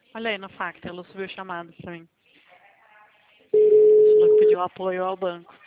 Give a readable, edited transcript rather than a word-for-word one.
Olha aí no Facta, ela subiu chamadas pra mim. Falou que pediu apoio ao banco.